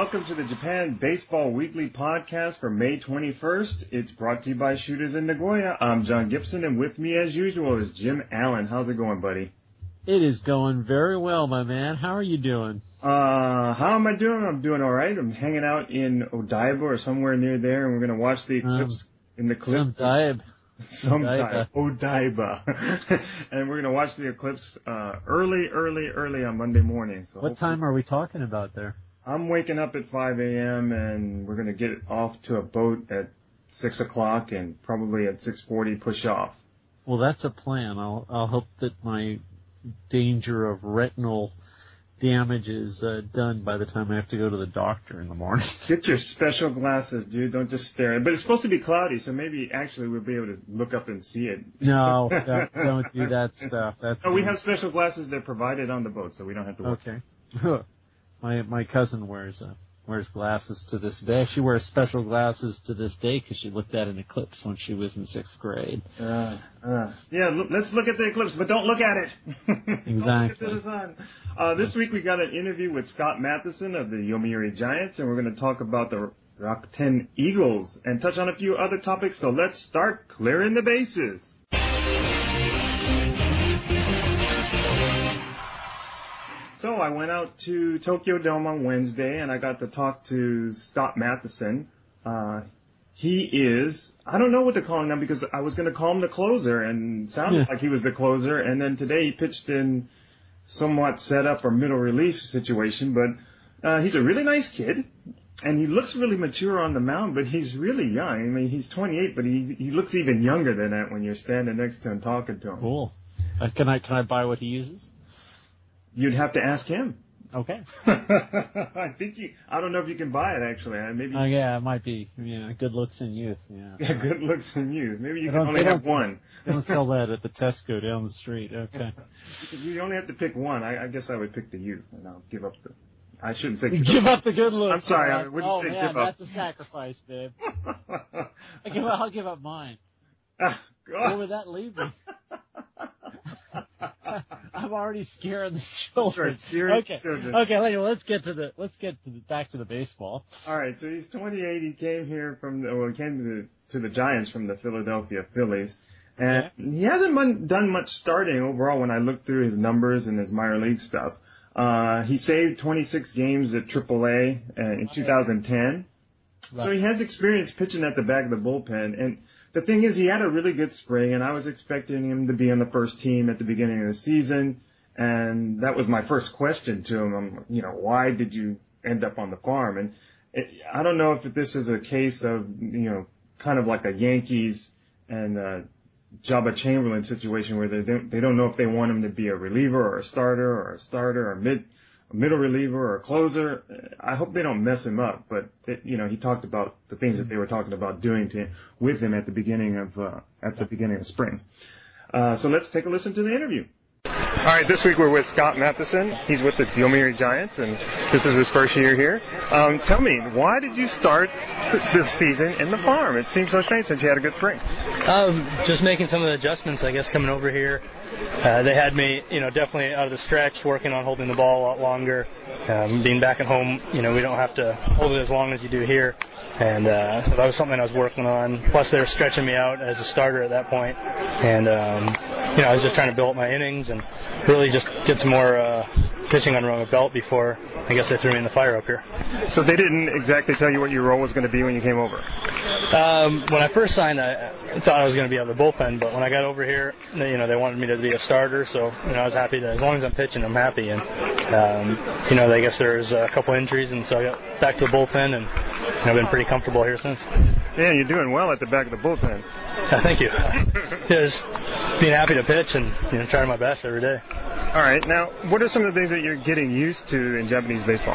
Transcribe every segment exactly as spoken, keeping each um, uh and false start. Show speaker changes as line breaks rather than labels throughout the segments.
welcome to the Japan Baseball Weekly Podcast for May twenty-first. It's brought to you by Shooters in Nagoya. I'm John Gibson, and with me, as usual, is Jim Allen. How's it going, buddy?
It is going very well, my man. How are you doing?
Uh, how am I doing? I'm doing all right. I'm hanging out in Odaiba or somewhere near there, and we're going to watch the eclipse um, in the clip.
Some dive.
Sometime. Odaiba. And we're going to watch the eclipse uh, early, early, early on Monday morning. So
what time are we talking about there?
I'm waking up at five a.m. and we're going to get off to a boat at six o'clock and probably at six forty push off.
Well, that's a plan. I'll, I'll hope that my danger of retinal damage is uh, done by the time I have to go to the doctor in the morning.
Get your special glasses, dude. Don't just stare at it. But it's supposed to be cloudy, so maybe actually we'll be able to look up and see it.
No, don't, don't do that stuff. That's
oh, we have special glasses that are provided on the boat, so we don't have to worry.
Okay. my my cousin wears uh, wears glasses to this day. She wears special glasses to this day because she looked at an eclipse when she was in sixth grade.
Uh, uh, yeah, look, let's look at the eclipse, but don't look at it.
Exactly.
Don't look at the sun. Uh, this week we got an interview with Scott Matheson of the Yomiuri Giants, and we're going to talk about the Rakuten Eagles and touch on a few other topics. So let's start clearing the bases. So I went out to Tokyo Dome on Wednesday, and I got to talk to Scott Matheson. Uh, he is, I don't know what to call him now because I was going to call him the closer, and sounded yeah. like he was the closer. And then today he pitched in somewhat set up or middle relief situation, but uh, he's a really nice kid, and he looks really mature on the mound, but he's really young. I mean, he's twenty-eight, but he he looks even younger than that when you're standing next to him talking to him.
Cool. Uh, can I can I buy what he uses?
You'd have to ask him.
Okay.
I think you, I don't know if you can buy it, actually. Maybe.
Oh, uh, yeah, it might be. Yeah, good looks in youth. Yeah.
Yeah, good looks in youth. Maybe you can only have one.
Don't sell that at the Tesco down the street. Okay.
You only have to pick one. I, I guess I would pick the youth, and I'll give up the, I shouldn't say
give, give up. up the good looks.
I'm sorry, I wouldn't
oh,
say
man,
give up.
That's a sacrifice, babe. I give, I'll give up mine.
Ah,
Where would that leave me? I'm already scaring the children.
Scaring
okay.
children.
Okay. Anyway, let's get to the let's get to the, back to the baseball.
All right. So he's twenty-eight. He came here from the, well, he came to the to the Giants from the Philadelphia Phillies, and yeah. he hasn't been, done much starting overall. When I looked through his numbers and his minor league stuff, uh, he saved twenty-six games at triple A uh, in two thousand ten. Right. So he has experience pitching at the back of the bullpen. And the thing is, he had a really good spring, and I was expecting him to be on the first team at the beginning of the season. And that was my first question to him. I'm, you know, why did you end up on the farm? And it, I don't know if this is a case of, you know, kind of like a Yankees and uh, Jabba Chamberlain situation where they don't, they don't know if they want him to be a reliever or a starter or a starter or mid, a middle reliever or a closer. I hope they don't mess him up. But, it, you know, he talked about the things that they were talking about doing to with him at the beginning of uh, at the beginning of spring. Uh, so let's take a listen to the interview. All right, this week we're with Scott Matheson. He's with the Yomiuri Giants, and this is his first year here. Um, tell me, why did you start th- this season in the farm? It seems so strange since you had a good spring.
Um, just making some of the adjustments, I guess, coming over here. Uh, they had me, you know, definitely out of the stretch, working on holding the ball a lot longer. Um, being back at home, you know, we don't have to hold it as long as you do here. And uh, so that was something I was working on. Plus, they were stretching me out as a starter at that point. And, um, you know, I was just trying to build up my innings and really just get some more uh, pitching under my belt before, I guess, they threw me in the fire up here.
So they didn't exactly tell you what your role was going to be when you came over?
Um, when I first signed, I, I thought I was going to be out of the bullpen. But when I got over here, they, you know, they wanted me to be a starter. So, you know, I was happy that as long as I'm pitching, I'm happy. And, um, you know, I guess there was a couple injuries, and so I got back to the bullpen, and I've been pretty comfortable here since.
Yeah, you're doing well at the back of the bullpen.
Uh, thank you. Yeah, just being happy to pitch and, you know, trying my best every day.
All right. Now, what are some of the things that you're getting used to in Japanese baseball?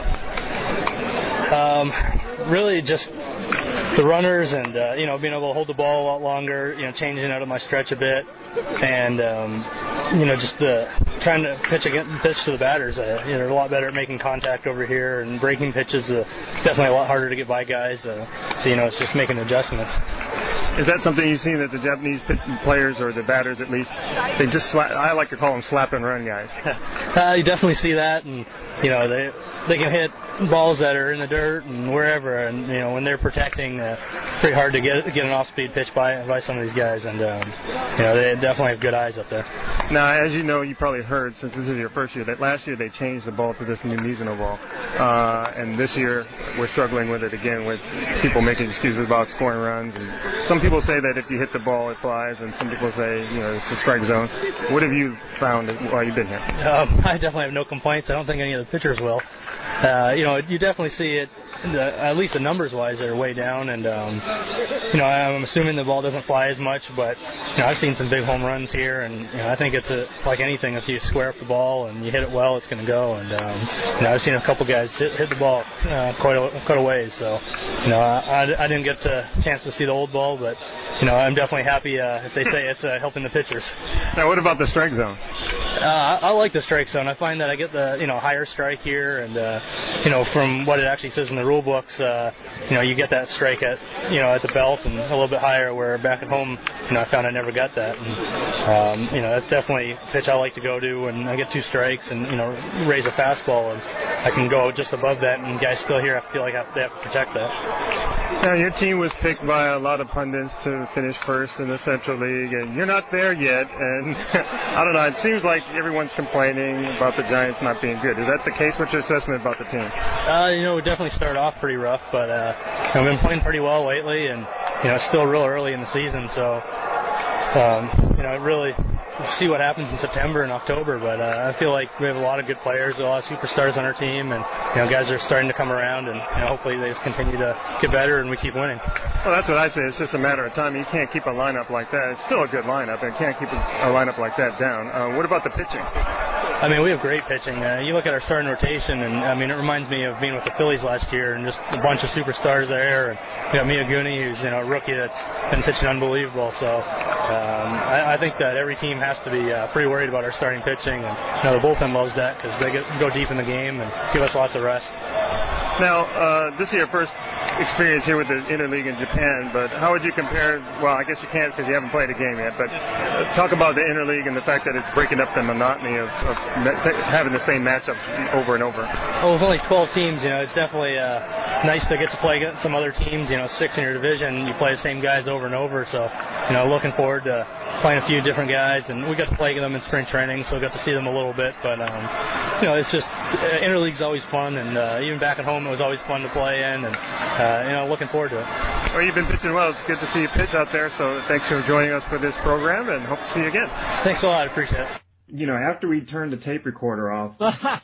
Um, really just the runners and, uh, you know, being able to hold the ball a lot longer, you know, changing out of my stretch a bit, and, um, you know, just the trying to pitch again, pitch to the batters. Uh, you know, they're a lot better at making contact over here, and breaking pitches. Uh, it's definitely a lot harder to get by guys. Uh, so, you know, it's just making adjustments.
Is that something you've seen that the Japanese players, or the batters at least, they just slap, I like to call them slap and run guys?
uh, you definitely see that, and, you know, they they can hit balls that are in the dirt and wherever, and you know when they're protecting, uh, it's pretty hard to get get an off-speed pitch by by some of these guys, and um, you know they definitely have good eyes up there.
Now, as you know, you probably heard since this is your first year that last year they changed the ball to this new Mizuno ball, uh, and this year we're struggling with it again with people making excuses about scoring runs, and some people say that if you hit the ball it flies, and some people say you know it's a strike zone. What have you found while you've been here?
Um, I definitely have no complaints. I don't think any of the pitchers will. Uh, you know, you definitely see it, the, at least the numbers-wise, they're way down, and, um, you know, I'm assuming the ball doesn't fly as much, but, you know, I've seen some big home runs here, and, you know, I think it's a, like anything, if you square up the ball and you hit it well, it's going to go, and, um, you know, I've seen a couple guys hit, hit the ball uh, quite, a, quite a ways, so, you know, I, I didn't get a chance to see the old ball, but, you know, I'm definitely happy uh, if they say it's uh, helping the pitchers.
Now, what about the strike zone?
Uh, I, I like the strike zone. I find that I get the, you know, higher strike here, and, uh, you know, from what it actually says in the rule books, uh, you know, you get that strike at, you know, at the belt and a little bit higher, where back at home, you know, I found I never got that. And, um, you know, that's definitely a pitch I like to go to, and I get two strikes and, you know, raise a fastball, and I can go just above that, and guys still here, I feel like I have, they have to protect that.
Now, your team was picked by a lot of pundits to finish first in the Central League, and you're not there yet, and I don't know, it seems like everyone's complaining about the Giants not being good. Is that the case? What's your assessment about the team?
Uh, you know, we definitely started off pretty rough, but uh, you know, we've been playing pretty well lately, and, you know, it's still real early in the season, so, um, you know, it really, we'll see what happens in September and October, but uh, I feel like we have a lot of good players, a lot of superstars on our team, and, you know, guys are starting to come around, and, you know, hopefully they just continue to get better and we keep winning.
Well, that's what I say. It's just a matter of time. You can't keep a lineup like that. It's still a good lineup, and can't keep a, a lineup like that down. Uh, what about the pitching?
I mean, we have great pitching. Uh, you look at our starting rotation, and, I mean, it reminds me of being with the Phillies last year, and just a bunch of superstars there. And we got Miyaguni, who's, you know, a rookie that's been pitching unbelievable. So um, I, I think that every team has to be uh, pretty worried about our starting pitching. And, you know, the bullpen loves that because they get, go deep in the game and give us lots of rest.
Now, uh, this is your first experience here with the Interleague in Japan, but how would you compare, well, I guess you can't because you haven't played a game yet, but uh, talk about the Interleague and the fact that it's breaking up the monotony of, of having the same matchups over and over.
Well, with only twelve teams, you know, it's definitely uh, nice to get to play against some other teams, you know, six in your division, you play the same guys over and over, so, you know, looking forward to playing a few different guys, and we got to play them in spring training, so we got to see them a little bit, but, um, you know, it's just, uh, Interleague's always fun, and uh, even back at home, it was always fun to play in, and, uh, you know, looking forward to it.
Well, you've been pitching well. It's good to see you pitch out there, so thanks for joining us for this program, and hope to see you again.
Thanks a lot. I appreciate it.
You know, after we turned the tape recorder off,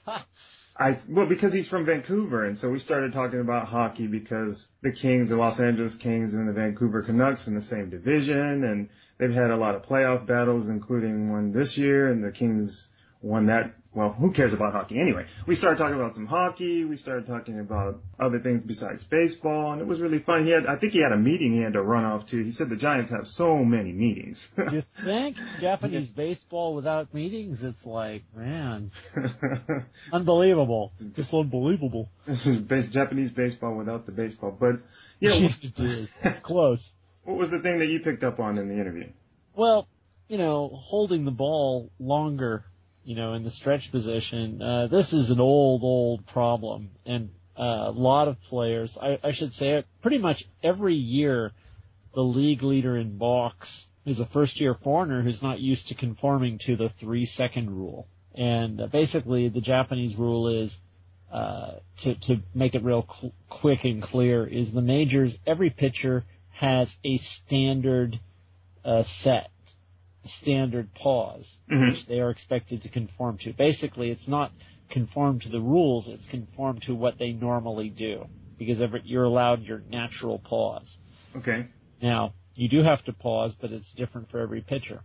I well, because he's from Vancouver, and so we started talking about hockey because the Kings, the Los Angeles Kings, and the Vancouver Canucks in the same division, and they've had a lot of playoff battles, including one this year, and the Kings won that. Well, who cares about hockey? Anyway, we started talking about some hockey. We started talking about other things besides baseball, and it was really fun. He had, I think he had a meeting he had to run off to. He said the Giants have so many meetings.
You think? Japanese baseball without meetings? It's like, man, unbelievable. Just unbelievable.
Japanese baseball without the baseball. But, you know.
It is. It's close.
What was the thing that you picked up on in the interview?
Well, you know, holding the ball longer, you know, in the stretch position, uh, this is an old, old problem. And uh, a lot of players, I, I should say, pretty much every year, the league leader in balks is a first-year foreigner who's not used to conforming to the three-second rule. And uh, basically, the Japanese rule is, uh, to, to make it real cl- quick and clear, is the majors, every pitcher has a standard uh, set. standard pause, mm-hmm. which they are expected to conform to. Basically, it's not conform to the rules, it's conform to what they normally do, because every, you're allowed your natural pause.
Okay.
Now, you do have to pause, but it's different for every pitcher.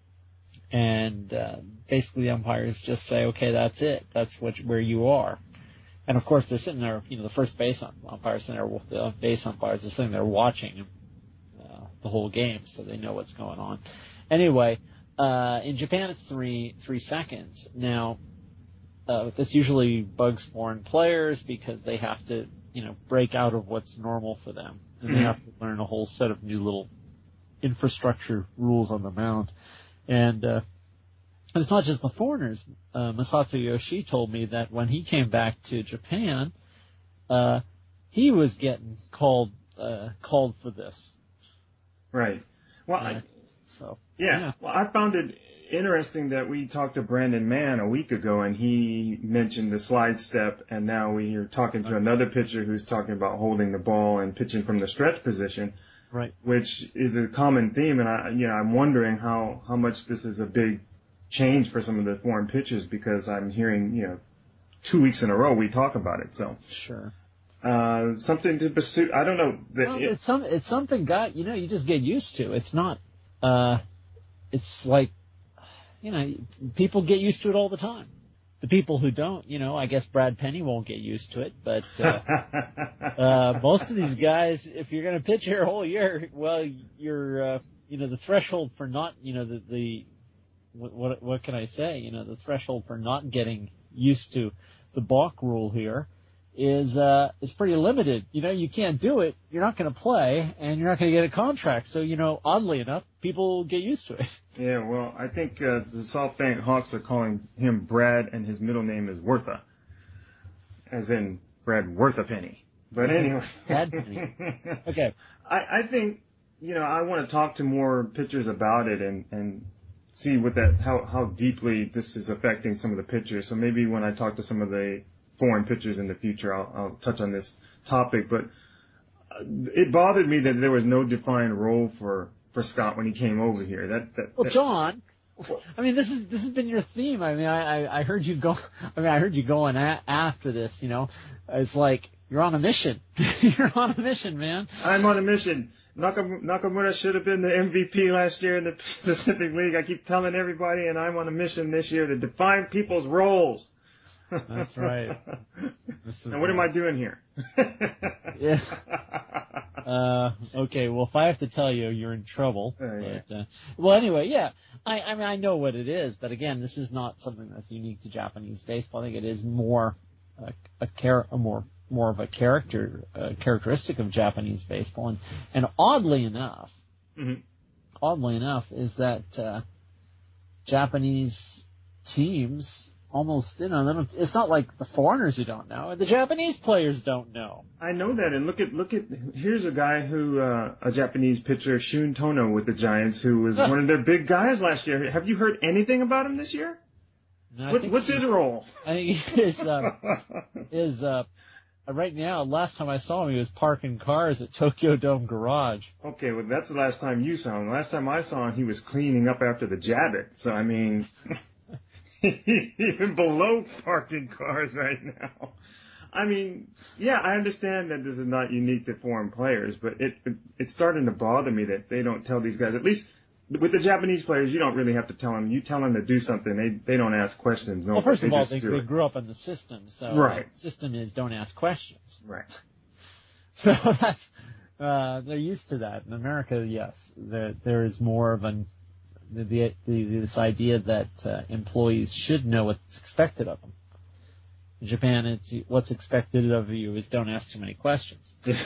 And uh, basically the umpires just say, okay, that's it. That's what where you are. And, of course, they're sitting there, you know, the first base umpires sitting there, with the base umpires are sitting there watching uh, the whole game, so they know what's going on. Anyway, uh, in Japan it's three three seconds. Now, uh, this usually bugs foreign players because they have to, you know, break out of what's normal for them, and mm-hmm. they have to learn a whole set of new little infrastructure rules on the mound. And uh, it's not just the foreigners. Uh, Masato Yoshii told me that when he came back to Japan, uh, he was getting called uh, called for this.
Right. Well,
uh,
I,
so
yeah.
yeah.
Well, I found it interesting that we talked to Brandon Mann a week ago, and he mentioned the slide step, and now we are talking to another pitcher who's talking about holding the ball and pitching from the stretch position,
right?
Which is a common theme, and I, you know, I'm wondering how how much this is a big change for some of the foreign pitchers, because I'm hearing, you know, two weeks in a row we talk about it. So
sure.
Uh, something to pursue. I don't know. The,
well, it's some it's something got you know you just get used to. It's not. Uh, it's like. You know, people get used to it all the time. The people who don't, you know, I guess Brad Penny won't get used to it, but uh, uh, most of these guys, if you're going to pitch here a whole year, well, you're, uh, you know, the threshold for not, you know, the, the what, what what can I say? You know, the threshold for not getting used to the balk rule here is uh, is pretty limited. You know, you can't do it, you're not going to play, and you're not going to get a contract. So, you know, oddly enough, people get used to it.
Yeah, well, I think uh, the SoftBank Hawks are calling him Brad, and his middle name is Wortha, as in Brad Worth a penny. But anyway.
Brad Penny. Okay.
I, I think, you know, I want to talk to more pitchers about it and, and see what that how, how deeply this is affecting some of the pitchers. So maybe when I talk to some of the foreign pitchers in the future, I'll, I'll touch on this topic. But it bothered me that there was no defined role for, for Scott when he came over here. That, that
well,
that,
John, I mean, this is this has been your theme. I mean, I I, I heard you go. I mean, I heard you going a, after this. You know, it's like you're on a mission. You're on a mission, man.
I'm on a mission. Nakam- Nakamura should have been the M V P last year in the Pacific League. I keep telling everybody, and I'm on a mission this year to define people's roles.
That's right. This is,
and what am I doing here?
yeah. Uh, okay, well, if I have to tell you, you're in trouble.
Uh, yeah.
But, uh, well, anyway, yeah. I, I mean, I know what it is, but again, this is not something that's unique to Japanese baseball. I think it is more a, a, char- a more more of a character uh, characteristic of Japanese baseball, and and oddly enough,
mm-hmm.
oddly enough, is that uh, Japanese teams. Almost, you know, they don't, it's not like the foreigners who don't know. The Japanese players don't know.
I know that, and look at look at here's a guy who uh, a Japanese pitcher, Shun Tono with the Giants, who was one of their big guys last year. Have you heard anything about him this year?
No,
what, what's his role?
I think his uh, is uh, right now. Last time I saw him, he was parking cars at Tokyo Dome Garage.
Okay, well that's the last time you saw him. The last time I saw him, he was cleaning up after the Javits. So I mean. Even below parking cars right now. I mean, yeah, I understand that this is not unique to foreign players, but it, it it's starting to bother me that they don't tell these guys. At least with the Japanese players, you don't really have to tell them. You tell them to do something, they they don't ask questions. No,
well, first
they
of all,
just
they,
do
they
it.
grew up in the system, so
right.
the system is don't ask questions.
Right.
So that's uh, they're used to that. In America, yes, there there is more of an The, the, the, this idea that uh, employees should know what's expected of them. In Japan, it's what's expected of you is don't ask too many questions.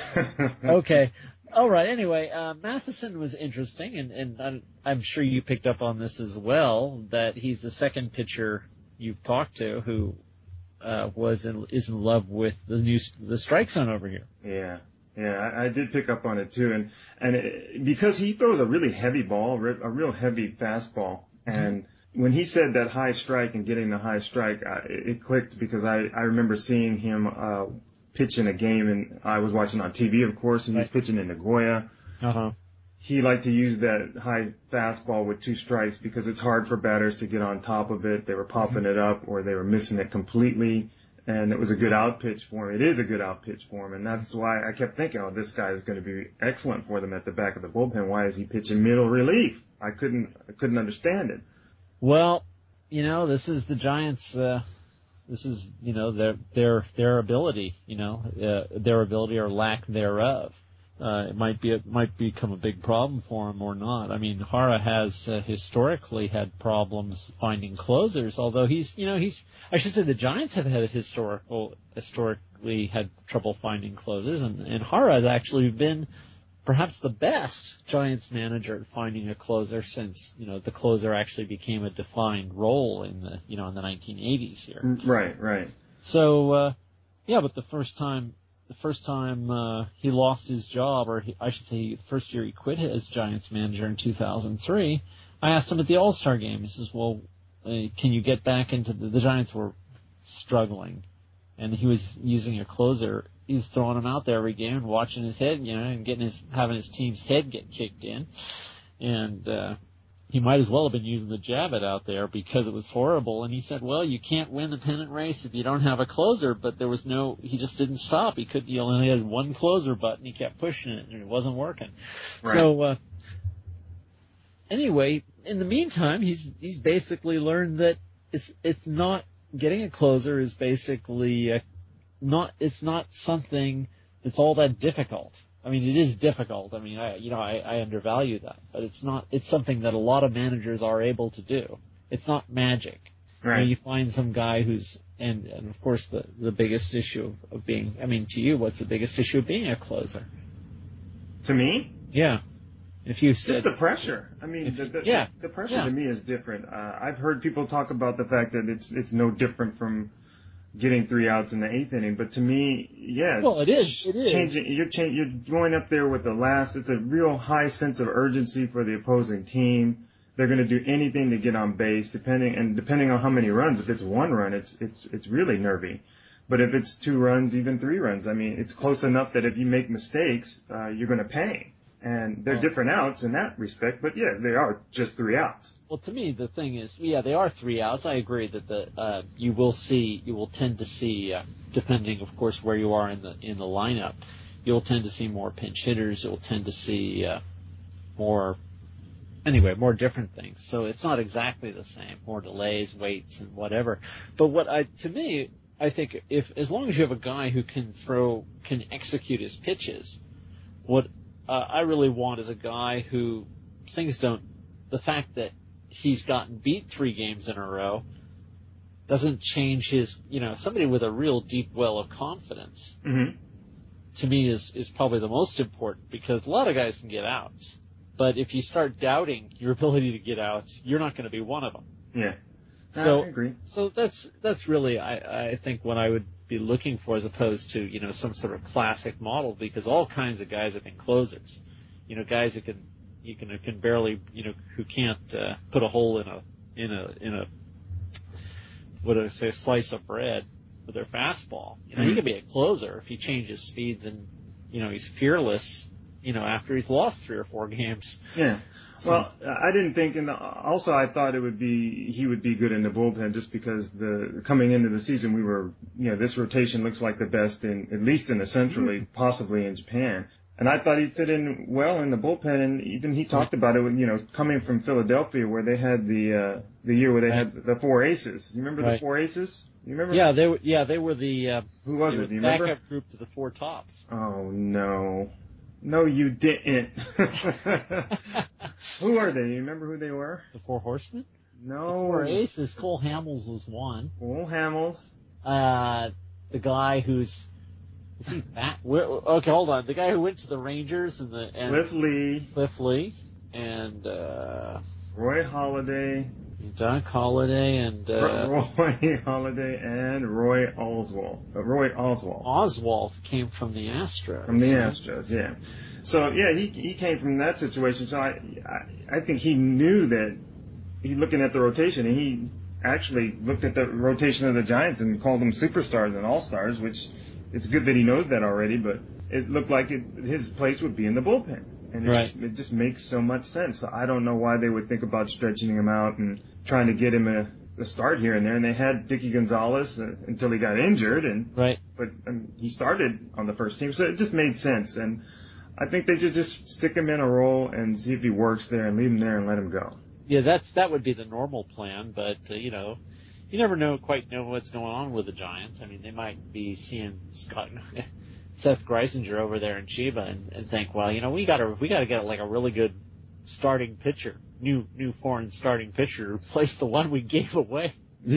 Okay. All right. Anyway, uh, Matheson was interesting, and, and I'm, I'm sure you picked up on this as well, that he's the second pitcher you've talked to who uh, was in, is in love with the new the strike zone over here.
Yeah. Yeah, I, I did pick up on it too, and and it, because he throws a really heavy ball, a real heavy fastball, and mm-hmm. when he said that high strike and getting the high strike, I, it clicked because I I remember seeing him uh, pitch in a game, and I was watching on T V, of course, and he was pitching in Nagoya.
Uh huh.
He liked to use that high fastball with two strikes because it's hard for batters to get on top of it. They were popping mm-hmm. it up, or they were missing it completely. And it was a good out pitch for him. It is a good out pitch for him. And that's why I kept thinking, oh, this guy is going to be excellent for them at the back of the bullpen. Why is he pitching middle relief? I couldn't, I couldn't understand it.
Well, you know, this is the Giants, uh, this is, you know, their, their, their ability, you know, uh, their ability or lack thereof. Uh, it might be, it might become a big problem for him or not. I mean, Hara has uh, historically had problems finding closers, although he's, you know, he's, I should say the Giants have had historical, historically had trouble finding closers, and, and Hara has actually been perhaps the best Giants manager at finding a closer since, you know, the closer actually became a defined role in the, you know, in the nineteen eighties here.
Right, right.
So, uh, yeah, but the first time the first time uh, he lost his job, or he, I should say the first year he quit as Giants manager in two thousand three, I asked him at the All-Star game, he says, well, uh, can you get back into the, the Giants were struggling, and he was using a closer. He's throwing him out there every game and watching his head, you know, and getting his, having his team's head get kicked in. And, uh, he might as well have been using the Javit out there because it was horrible. And he said, well, you can't win the pennant race if you don't have a closer, but there was no, he just didn't stop. He could, he only had one closer button. He kept pushing it and it wasn't working. Right. So, uh, anyway, in the meantime, he's, he's basically learned that it's, it's not, getting a closer is basically, uh, not, it's not something that's all that difficult. I mean, it is difficult. I mean, I, you know, I, I undervalue that, but it's not, it's something that a lot of managers are able to do. It's not magic. Right. You know, you find some guy who's, and, and of course the, the biggest issue of, of being, I mean, to you, what's the biggest issue of being a closer?
To me?
Yeah. If you said.
Just the pressure. I mean, if, the, the, yeah. the pressure yeah. to me is different. Uh, I've heard people talk about the fact that it's, it's no different from getting three outs in the eighth inning, but to me, yeah.
Well, it is. It is.
Changing, you're, change, you're going up there with the last. It's a real high sense of urgency for the opposing team. They're going to do anything to get on base, depending and depending on how many runs. If it's one run, it's it's it's really nervy. But if it's two runs, even three runs, I mean, it's close enough that if you make mistakes, uh, you're going to pay. And they're well, different outs in that respect, but yeah, they are just three outs.
Well, to me, the thing is, yeah, they are three outs. I agree that the uh, you will see, you will tend to see, uh, depending, of course, where you are in the in the lineup, you'll tend to see more pinch hitters. You'll tend to see uh, more, anyway, more different things. So it's not exactly the same. More delays, waits, and whatever. But what I, to me, I think if as long as you have a guy who can throw, can execute his pitches, what Uh, I really want is a guy who things don't, the fact that he's gotten beat three games in a row doesn't change his, you know, somebody with a real deep well of confidence, mm-hmm. to me is, is probably the most important, because a lot of guys can get outs. But if you start doubting your ability to get outs, you're not going to be one of them.
Yeah.
So,
I agree.
So that's, that's really, I, I think what I would be looking for, as opposed to, you know, some sort of classic model, because all kinds of guys have been closers. You know, guys who can, you can, who can barely, you know, who can't, uh, put a hole in a, in a, in a, what do I say, a slice of bread with their fastball. You know, mm-hmm. he could be a closer if he changes speeds and, you know, he's fearless, you know, after he's lost three or four games.
Yeah. Well, I didn't think, and also I thought it would be, he would be good in the bullpen, just because the, coming into the season we were, you know, this rotation looks like the best in, at least in the Central League, mm-hmm. possibly in Japan. And I thought he'd fit in well in the bullpen, and even he talked about it, you know, coming from Philadelphia, where they had the, uh, the year where they had the four aces. You remember right. the four aces? You remember?
Yeah, they were, yeah, they were the, uh,
who was it? Do you remember?
Backup group to the four tops.
Oh, no. No, you didn't. Who are they? You remember who they were?
The Four Horsemen?
No.
The Four Aces. Cole Hamels was one.
Cole Hamels.
Uh, the guy who's, is he that? Where, okay, hold on. The guy who went to the Rangers and the, and
Cliff Lee.
Cliff Lee. And, uh,
Roy Halladay.
Doc Holliday and, uh,
Roy Halladay and Roy Oswalt. Uh, Roy Oswalt.
Oswalt came from the Astros.
From the Astros, yeah. So, yeah, he he came from that situation. So I, I, I think he knew that, he looking at the rotation, and he actually looked at the rotation of the Giants and called them superstars and all-stars, which it's good that he knows that already, but it looked like it, his place would be in the bullpen. And it, right. just, it just makes so much sense. So I don't know why they would think about stretching him out and trying to get him a, a start here and there. And they had Dickie Gonzalez uh, until he got injured, and
right.
but um, he started on the first team, so it just made sense. And I think they should just stick him in a role and see if he works there, and leave him there and let him go.
Yeah, that's that would be the normal plan, but uh, you know, you never know quite know what's going on with the Giants. I mean, they might be seeing Scott. Seth Greisinger over there in Chiba and, and think, well, you know, we got to we got to get like a really good starting pitcher, new new foreign starting pitcher to replace the one we gave away.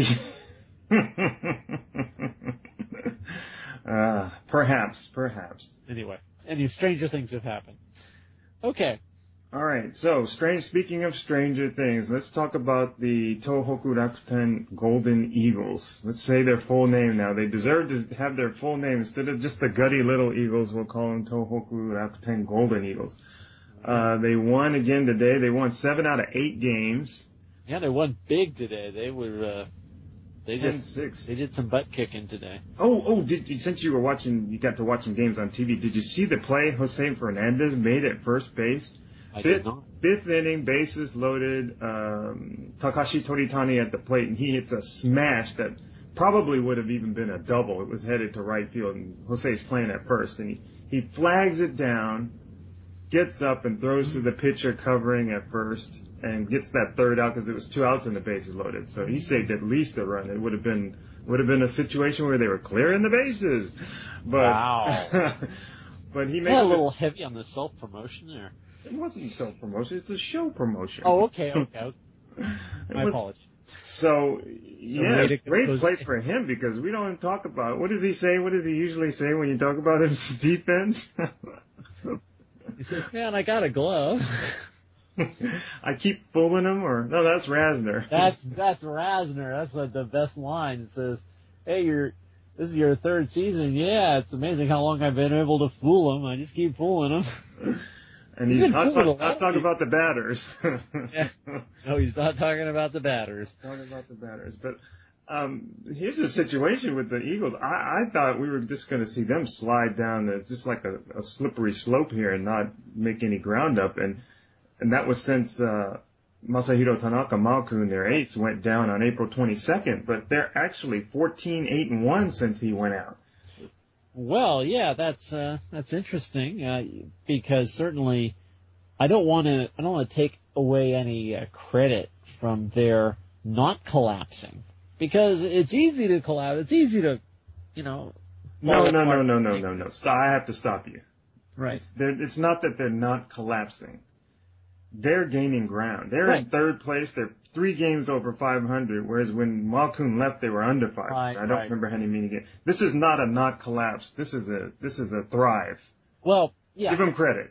uh, perhaps, perhaps.
Anyway, any stranger things have happened. Okay.
All right, so strange. Speaking of stranger things, let's talk about the Tohoku Rakuten Golden Eagles. Let's say their full name now. They deserve to have their full name instead of just the gutty little Eagles. We'll call them Tohoku Rakuten Golden Eagles. Uh, they won again today. They won seven out of eight games.
Yeah, they won big today. They were. Uh, they
ten
just
six.
They did some butt kicking today.
Oh, oh! Did since you were watching, you got to watch some games on T V. Did you see the play Jose Fernandez made at first base?
I
Fifth,
did not.
fifth inning, bases loaded, um, Takashi Toritani at the plate, and he hits a smash that probably would have even been a double. It was headed to right field, and Jose's playing at first, and he, he flags it down, gets up and throws to the pitcher covering at first, and gets that third out because it was two outs and the bases loaded. So he saved at least a run. It would have been would have been a situation where they were clearing the bases. But,
wow.
But he
Yeah,
makes
a little heavy on the self-promotion there.
It wasn't self-promotion. It's a show promotion.
Oh, okay, okay. My
was,
apologies.
So, yeah, great
compose-
play for him because we don't talk about, what does he say? What does he usually say when you talk about his defense?
He says, man, I got a glove.
I keep fooling him, or, no, that's Rasner.
That's, that's Rasner. That's like the best line. It says, hey, you're, this is your third season. Yeah, it's amazing how long I've been able to fool him. I just keep fooling him.
And he's, he's not, talk, not talking about the batters.
Yeah. No, he's not talking about the batters.
Talking about the batters. But um, here's the situation with the Eagles. I, I thought we were just going to see them slide down. It's just like a, a slippery slope here and not make any ground up. And and that was since uh, Masahiro Tanaka Malkun, their ace, went down on April twenty-second. But they're actually fourteen eight and one since he went out.
Well, yeah, that's uh, that's interesting uh, because certainly I don't want to I don't want to take away any uh, credit from their not collapsing because it's easy to collapse. It's easy to, you know.
No, no, no, no, no, no, no. Stop. I have to stop you.
Right.
It's, it's not that they're not collapsing. They're gaining ground. They're right. in third place. They're three games over five hundred, whereas when Malkun left, they were under five hundred.
Right,
I don't
right.
remember any meaning it. This is not a not collapse. This is a this is a thrive.
Well, yeah.
Give them credit.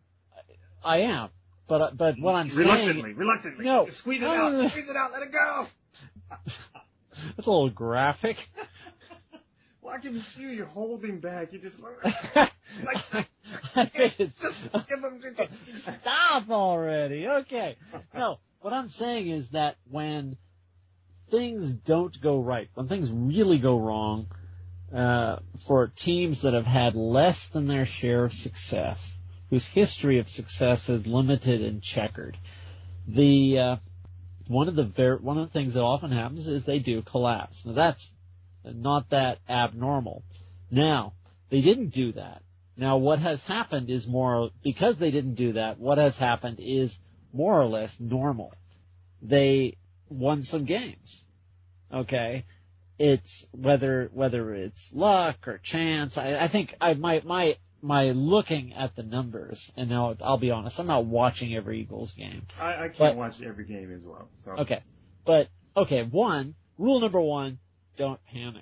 I am, but but what I'm
reluctantly,
saying,
reluctantly,
no,
just squeeze it out, squeeze it out, let it go.
That's a little graphic.
Well, I can see you holding back. You just like,
I think it's
just give them.
Stop already. Okay. No, what I'm saying is that when things don't go right, when things really go wrong, uh, for teams that have had less than their share of success, whose history of success is limited and checkered, the uh, one of the ver- one of the things that often happens is they do collapse. Now that's not that abnormal. Now, they didn't do that. Now, what has happened is more, because they didn't do that, what has happened is more or less normal. They won some games. Okay? It's, whether, whether it's luck or chance, I, I think I, my, my, my looking at the numbers, and now I'll be honest, I'm not watching every Eagles game.
I, I can't
but,
watch every game as well. So.
Okay. But, okay, one, rule number one, don't panic.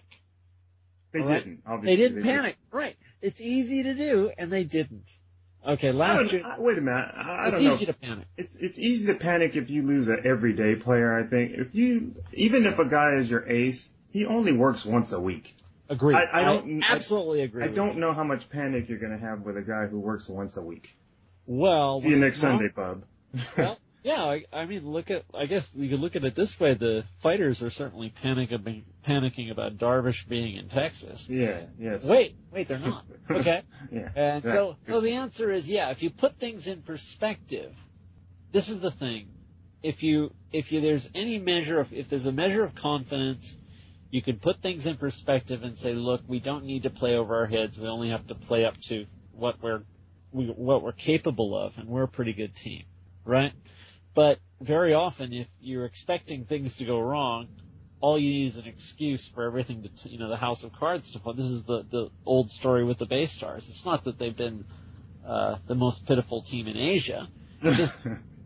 They
right?
didn't, obviously.
They didn't
they
panic. Didn't. Right. It's easy to do, and they didn't. Okay, last year...
I, wait a minute. I, I
it's
don't know.
It's easy to panic.
It's it's easy to panic if you lose an everyday player, I think. If you, even if a guy is your ace, he only works once a week.
Agreed.
I, I don't
I absolutely agree.
I don't you. know how much panic you're going to have with a guy who works once a week.
Well...
See you next Sunday, bub.
Well, yeah, I, I mean, look at, I guess you could look at it this way. The fighters are certainly panicking, panicking about Darvish being in Texas.
Yeah, yes.
Wait, wait, they're not. Okay.
Yeah.
And so, so the answer is, yeah, if you put things in perspective, this is the thing. If you, if you, there's any measure of, if there's a measure of confidence, you can put things in perspective and say, look, we don't need to play over our heads. We only have to play up to what we're, we, what we're capable of, and we're a pretty good team, right? But very often, if you're expecting things to go wrong, all you need is an excuse for everything to, you know, the house of cards to fall. This is the, the old story with the Bay Stars. It's not that they've been uh, the most pitiful team in Asia. It's just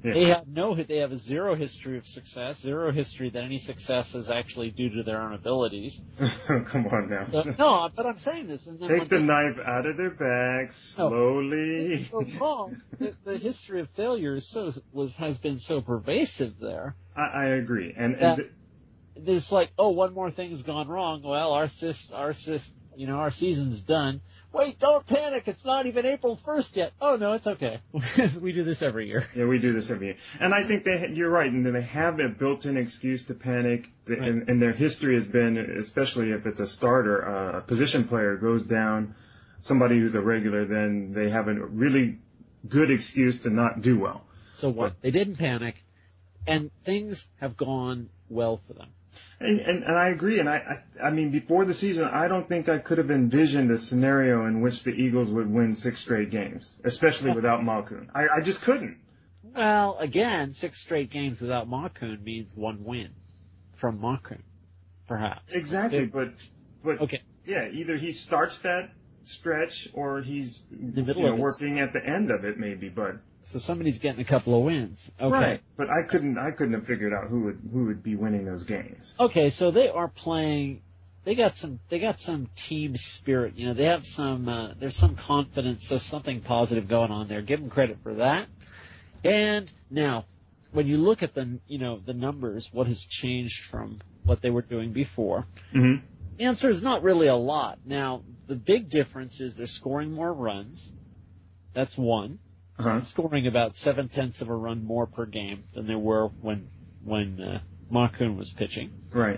Yeah.
They have no, they have a zero history of success, zero history that any success is actually due to their own abilities.
Come on now.
So, no, but I'm saying this. And then
Take the
they,
knife out of their back slowly.
No, it's so wrong. The, the history of failure is so was has been so pervasive there.
I, I agree, and,
That
and th-
there's like, oh, one more thing's gone wrong. Well, our sis, our sis, you know, our season's done. Wait, don't panic. It's not even April first yet. Oh, no, it's okay. We do this every year.
Yeah, we do this every year. And I think they, you're right, and they have a built-in excuse to panic, right. and, and their history has been, especially if it's a starter, uh, a position player goes down, somebody who's a regular, then they have a really good excuse to not do well.
So what? But, they didn't panic, and things have gone well for them.
And, and, and I agree. And I, I, I mean, before the season, I don't think I could have envisioned a scenario in which the Eagles would win six straight games, especially without Makoun. I, I just couldn't.
Well, again, six straight games without Makoun means one win from Makoun, perhaps.
Exactly, but, but
okay.
yeah, either he starts that stretch or he's
in the middle
you know,
of it.
working at the end of it, maybe. But
so somebody's getting a couple of wins. Okay.
Right, but I couldn't I couldn't have figured out who would who would be winning those games.
Okay, so they are playing. They got some. They got some team spirit. You know, they have some. Uh, there's some confidence. There's something positive going on there. Give them credit for that. And now, when you look at the you know the numbers, what has changed from what they were doing before?
Mm-hmm.
The answer is not really a lot. Now, the big difference is they're scoring more runs. That's one.
Uh-huh.
Scoring about seven tenths of a run more per game than they were when when uh, Makoun was pitching.
Right.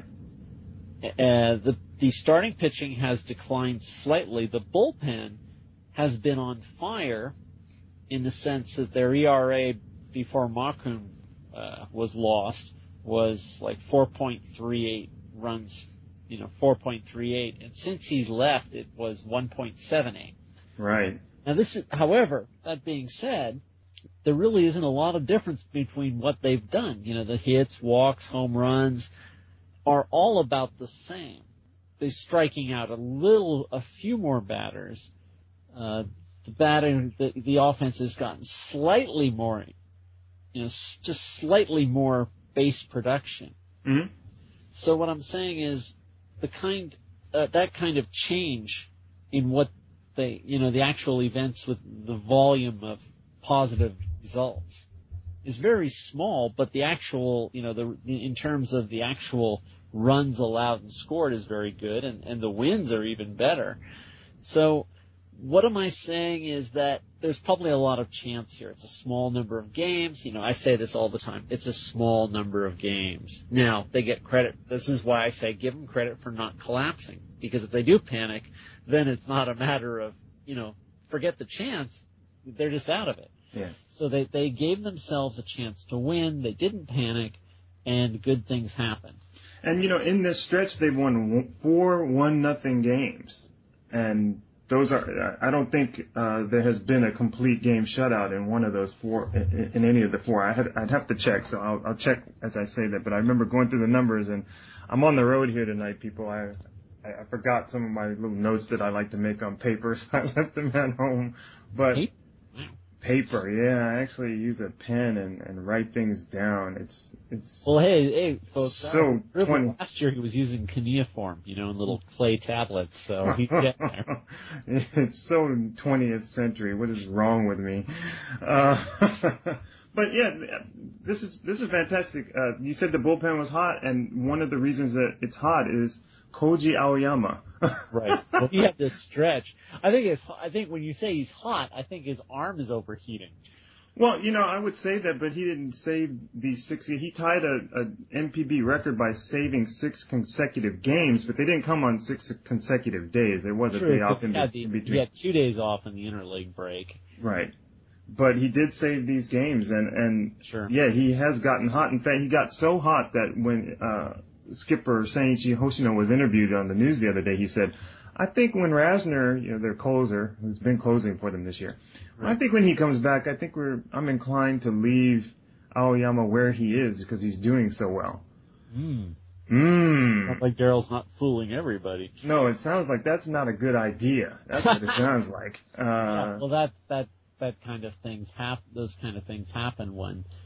Uh, the the starting pitching has declined slightly. The bullpen has been on fire in the sense that their E R A before Makoun uh, was lost was like four point three eight runs, you know, four point three eight, and since he's left, it was one point seven eight.
Right.
Now this is, however, that being said, there really isn't a lot of difference between what they've done. You know, the hits, walks, home runs are all about the same. They're striking out a little, a few more batters. Uh, the batting, the, the offense has gotten slightly more, you know, just slightly more base production.
Mm-hmm.
So what I'm saying is the kind, uh, that kind of change in what they, you know, the actual events with the volume of positive results is very small, but the actual, you know, the in terms of the actual runs allowed and scored is very good, and, and the wins are even better. So what am I saying is that there's probably a lot of chance here. It's a small number of games. You know, I say this all the time. It's a small number of games. Now, they get credit. This is why I say give them credit for not collapsing, because if they do panic, then it's not a matter of, you know, forget the chance. They're just out of it.
Yeah.
So they, they gave themselves a chance to win. They didn't panic, and good things happened.
And, you know, in this stretch, they've won four one-nothing games. And those are, I don't think uh, there has been a complete game shutout in one of those four, in, in any of the four. I had, I'd have to check, so I'll, I'll check as I say that. But I remember going through the numbers, and I'm on the road here tonight, people. I I forgot some of my little notes that I like to make on paper, so I left them at home. But
Paper?
paper, yeah, I actually use a pen and, and write things down. It's it's
well, hey, hey, folks.
So
uh,
twenty.
Last year he was using cuneiform, you know, in little clay tablets, so he's getting there.
It's so twentieth century. What is wrong with me? Uh, but yeah, this is this is fantastic. Uh, you said the bullpen was hot, and one of the reasons that it's hot is Koji Aoyama.
Right. Well, he had this stretch. I think it's. I think when you say he's hot, I think his arm is overheating.
Well, you know, I would say that, but he didn't save these six. He tied a, a M P B record by saving six consecutive games, but they didn't come on six consecutive days. There was a
True,
day off in,
he had
be-
the,
in between.
He had two days off in the interleague break.
Right. But he did save these games, and, and
sure.
yeah, he has gotten hot. In fact, he got so hot that when uh, skipper Seiichi Hoshino was interviewed on the news the other day, he said, I think when Rasner, you know, their closer, who's been closing for them this year, right. I think when he comes back, I think we're, I'm inclined to leave Aoyama where he is because he's doing so well.
Mm.
Mm.
Not like Daryl's not fooling everybody.
No, it sounds like that's not a good idea. That's what it sounds like. Uh,
yeah, well, that, that, that kind of things happen, those kind of things happen when,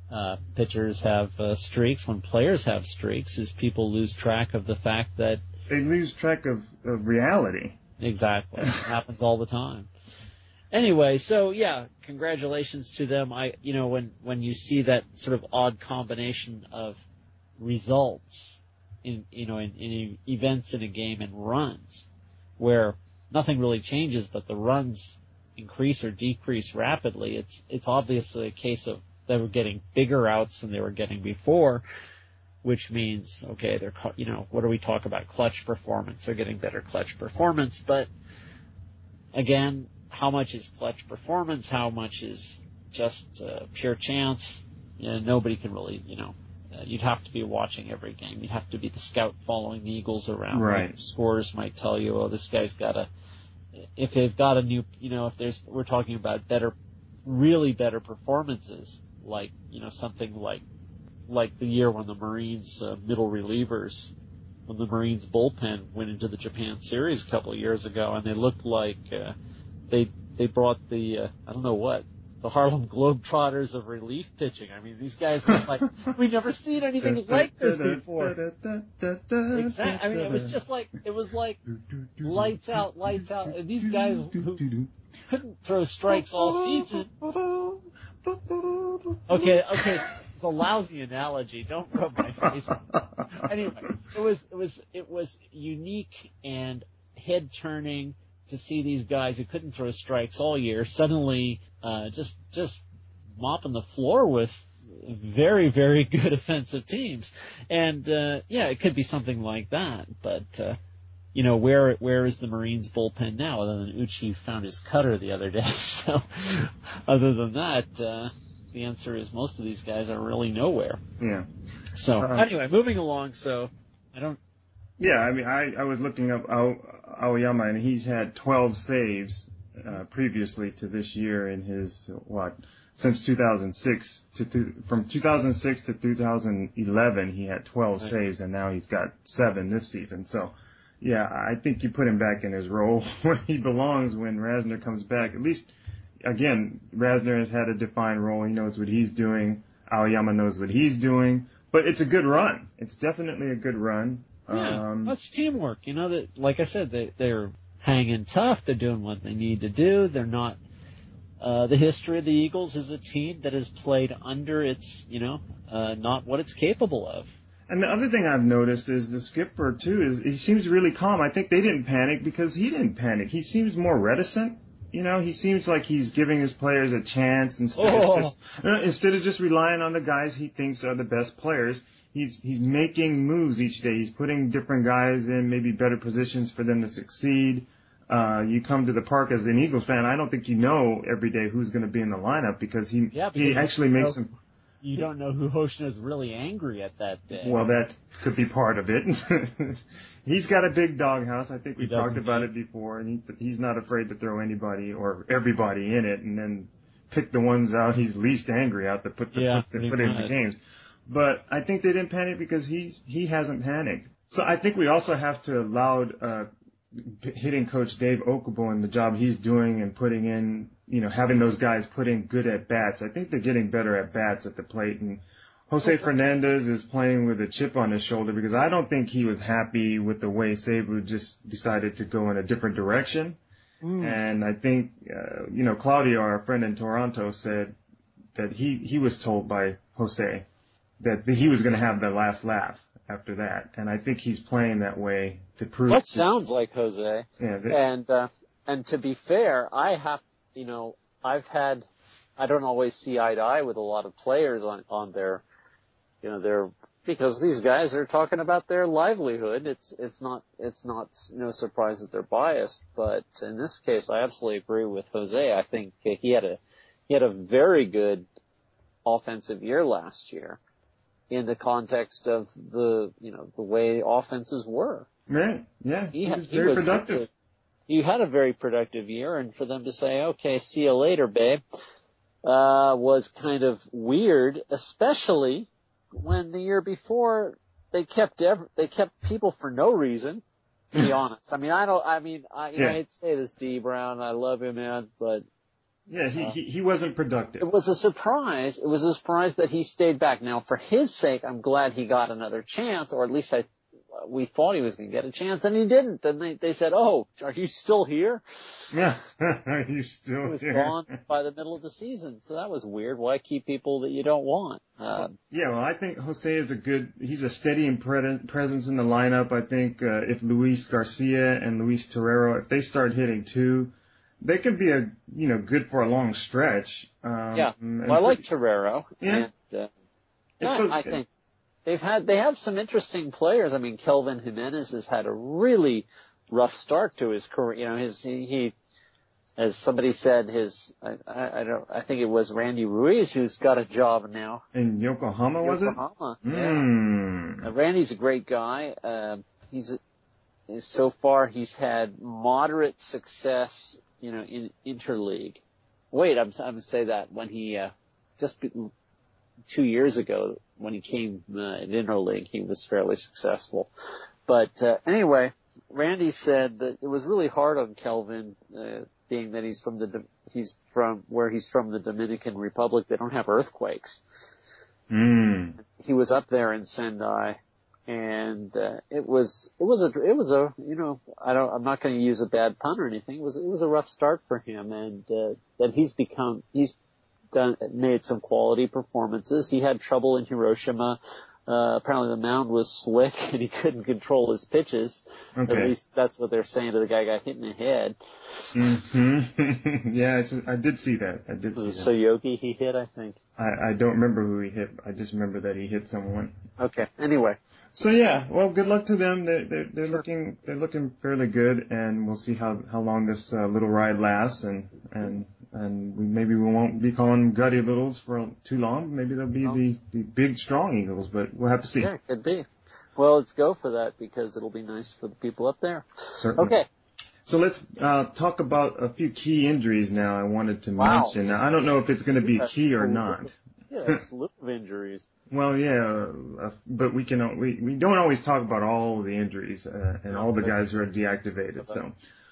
uh, pitchers have uh, streaks, when players have streaks, is people lose track of the fact that
they lose track of, of reality.
Exactly. It happens all the time. Anyway, so yeah, congratulations to them. I, you know, when, when you see that sort of odd combination of results in, you know, in, in events in a game and runs, where nothing really changes, but the runs increase or decrease rapidly, it's, it's obviously a case of they were getting bigger outs than they were getting before, which means, okay, they're, you know, what do we talk about? Clutch performance. They're getting better clutch performance, but again, how much is clutch performance? How much is just uh, pure chance? You know, nobody can really, you know, uh, you'd have to be watching every game. You'd have to be the scout following the Eagles around.
Right.
Like, scorers might tell you, oh, this guy's got a, if they've got a new, you know, if there's, we're talking about better, really better performances, like, you know, something like, like the year when the Marines uh, middle relievers, when the Marines bullpen went into the Japan series a couple of years ago, and they looked like uh, they they brought the uh, I don't know what, the Harlem Globetrotters of relief pitching. I mean, these guys were like, we've never seen anything like this before. Exactly. I mean, it was just like, it was like lights out, lights out. And these guys who couldn't throw strikes all season. Okay, okay. It's a lousy analogy. Don't rub my face. Anyway, it was it was it was unique and head turning to see these guys who couldn't throw strikes all year suddenly uh, just just mopping the floor with very very good offensive teams. And uh, yeah, it could be something like that. But uh, you know, where where is the Marines bullpen now? Other than Uchi found his cutter the other day. So other than that. Uh, The answer is most of these guys are really nowhere.
Yeah.
So
uh,
anyway, moving along. So I don't.
Yeah, I mean, I, I was looking up Ao, Aoyama, and he's had twelve saves uh, previously to this year in his what since two thousand six to, to from two thousand six to two thousand eleven he had twelve right. saves, and now he's got seven this season. So. Yeah, I think you put him back in his role where he belongs when Rasner comes back. At least. Again, Rasner has had a defined role. He knows what he's doing. Aoyama knows what he's doing. But it's a good run. It's definitely a good run.
Yeah,
um,
that's teamwork. You know, that, like I said, they, they're hanging tough. They're doing what they need to do. They're not. Uh, the history of the Eagles is a team that has played under its, you know, uh, not what it's capable of.
And the other thing I've noticed is the skipper, too, is he seems really calm. I think they didn't panic because he didn't panic. He seems more reticent. You know, he seems like he's giving his players a chance instead,
oh.
of just, uh, instead of just relying on the guys he thinks are the best players. He's he's making moves each day. He's putting different guys in maybe better positions for them to succeed. Uh, you come to the park as an Eagles fan, I don't think you know every day who's going to be in the lineup because he
yeah,
he actually makes some.
You don't know who Hoshner's really angry at that day.
Well, that could be part of it. He's got a big doghouse. I think we talked about it before, and he, he's not afraid to throw anybody or everybody in it, and then pick the ones out he's least angry at to put the,
yeah,
put, the, put in the games. But I think they didn't panic because he's he hasn't panicked. So I think we also have to allow uh, hitting coach Dave Okubo and the job he's doing and putting in, you know, having those guys put in good at bats. I think they're getting better at bats at the plate, and Jose okay. Fernandez is playing with a chip on his shoulder because I don't think he was happy with the way Seibu just decided to go in a different direction. Mm. And I think, uh, you know, Claudio, our friend in Toronto, said that he, he was told by Jose that he was going to have the last laugh after that. And I think he's playing that way to prove.
That sounds like Jose.
Yeah, that,
and, uh, and to be fair, I have, you know, I've had, I don't always see eye to eye with a lot of players on, on their, you know, their, because these guys are talking about their livelihood. It's, it's not, it's not no surprise that they're biased, but in this case, I absolutely agree with Jose. I think he had a, he had a very good offensive year last year in the context of the, you know, the way offenses were.
Right. Yeah.
He,
he was
he
very
was
productive.
You had a very productive year, and for them to say, okay, see you later, babe, uh, was kind of weird, especially when the year before they kept ev- they kept people for no reason, to be honest. I mean, I don't, I mean, I, you
yeah.
know, I hate to say this, D. Brown, I love you, man, but
Yeah, he,
uh,
he he wasn't productive.
It was a surprise. It was a surprise that he stayed back. Now, for his sake, I'm glad he got another chance, or at least I, we thought he was going to get a chance, and he didn't. And they, they said, "Oh, are you still here?"
Yeah, are you still
He was
here?
gone by the middle of the season, so that was weird. Why keep people that you don't want? Uh,
Yeah, well, I think Jose is a good, he's a steady and pre- presence in the lineup. I think uh, if Luis Garcia and Luis Torrero, if they start hitting too, they could be a, you know, good for a long stretch. Um,
yeah, well, I like Torrero.
Yeah.
And, uh,
It
yeah,
feels
I
good.
think they've had, they have some interesting players. I mean, Kelvin Jimenez has had a really rough start to his career. You know, his, he, he as somebody said, his, I, I, I don't, I think it was Randy Ruiz who's got a job now.
In Yokohama, was it?
Yokohama, yeah.
Mm.
Uh, Randy's a great guy. Uh, he's, so far he's had moderate success, you know, in interleague. Wait, I'm, I'm gonna say that when he, uh, just two years ago when he came, uh, in interleague, he was fairly successful. But, uh, anyway, Randy said that it was really hard on Kelvin, uh, being that he's from the, he's from, where he's from the Dominican Republic, they don't have earthquakes.
Mm.
He was up there in Sendai, and, uh, it was, it was a, it was a, you know, I don't, I'm not going to use a bad pun or anything. It was, it was a rough start for him, and, uh, that he's become, he's done, made some quality performances. He had trouble in Hiroshima. Uh, apparently the mound was slick and he couldn't control his pitches.
Okay.
At least that's what they're saying to the guy who got hit in the head.
Mm-hmm. Yeah, it's, I did see that. I did
Was
see
it
that.
Soyogi he hit, I think?
I, I don't remember who he hit. I just remember that he hit someone.
Okay. Anyway.
So yeah, well, good luck to them. They, they, they're looking, they're looking fairly good, and we'll see how, how long this uh, little ride lasts, and, and, and we, maybe we won't be calling them Gutty Littles for too long. Maybe they'll be
No.
the, the big, strong Eagles, but we'll have to see.
Yeah, it could be. Well, let's go for that because it'll be nice for the people up there.
Certainly.
Okay.
So let's uh, talk about a few key injuries now I wanted to
Wow.
mention. Now, I don't know if it's going to be
That's
key or
so
not.
good. Yeah, a slew of injuries.
Well, yeah, uh, but we can we we don't always talk about all the injuries uh, and all the guys who are deactivated. So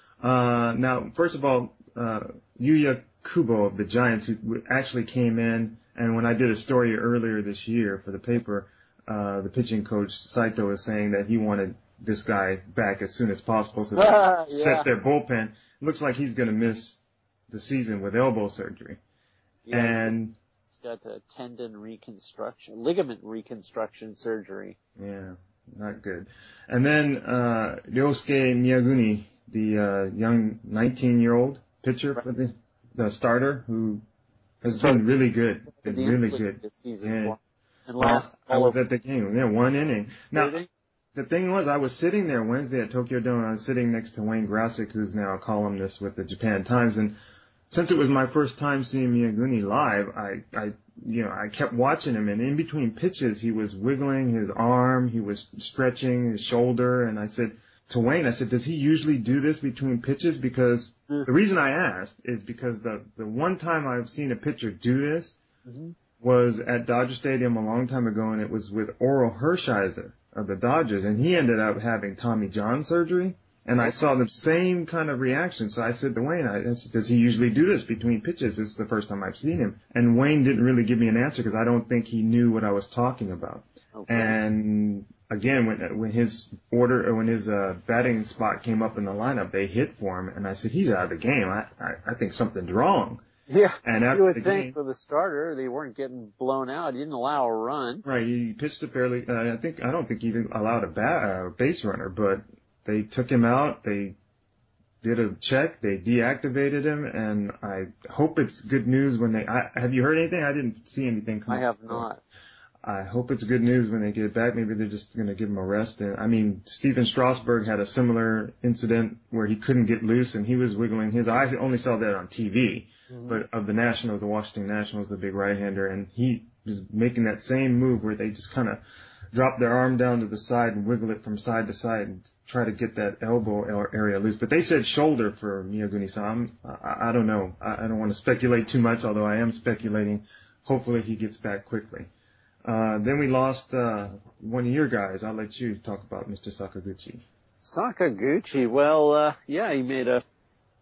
uh, now, first of all, uh, Yuya Kubo of the Giants, who actually came in, and when I did a story earlier this year for the paper, uh, the pitching coach Saito was saying that he wanted this guy back as soon as possible so they
yeah.
set their bullpen. Looks like he's going to miss the season with elbow surgery,
Yeah,
and.
Got a tendon reconstruction, ligament reconstruction surgery.
Yeah, not good. And then uh Ryosuke Miyaguni, the uh young nineteen-year-old pitcher for the the starter who has been really good, been really good.
This season.
Yeah.
And last
I was at the game. Yeah, one inning. Now,
Really?
the thing was, I was sitting there Wednesday at Tokyo Dome, and I was sitting next to Wayne Grassick, who's now a columnist with the Japan Times, and since it was my first time seeing Miyaguni live, I, I, you know, I kept watching him, and in between pitches, he was wiggling his arm, he was stretching his shoulder, and I said to Wayne, I said, does he usually do this between pitches? Because
Mm.
the reason I asked is because the, the one time I've seen a pitcher do this
Mm-hmm.
was at Dodger Stadium a long time ago, and it was with Oral Hershiser of the Dodgers, and he ended up having Tommy John surgery. And I saw the same kind of reaction. So I said to Wayne, I said, does he usually do this between pitches? This is the first time I've seen him. And Wayne didn't really give me an answer because I don't think he knew what I was talking about.
Okay.
And again, when when his order or when his uh, batting spot came up in the lineup, they hit for him. And I said, he's out of the game. I, I, I think something's wrong.
Yeah,
and after
you would
the
think
game,
for the starter they weren't getting blown out. He didn't allow a run.
Right, he pitched a fairly, uh, I think, I don't think he even allowed a bat, uh, base runner, but they took him out, they did a check, they deactivated him, and I hope it's good news when they, I, have you heard anything? I didn't see anything come
I have
up.
not.
I hope it's good news when they get it back. Maybe they're just going to give him a rest. And I mean, Steven Strasburg had a similar incident where he couldn't get loose and he was wiggling his, I only saw that on T V, mm-hmm. but of the Nationals, the Washington Nationals, the big right-hander, and he was making that same move where they just kind of drop their arm down to the side and wiggle it from side to side and try to get that elbow area loose. But they said shoulder for Miyaguni, so I'm, I, I don't know. I, I don't want to speculate too much, although I am speculating. Hopefully he gets back quickly. Uh, then we lost, uh, one of your guys. I'll let you talk about Mister Sakaguchi.
Sakaguchi, well, uh, yeah, he made a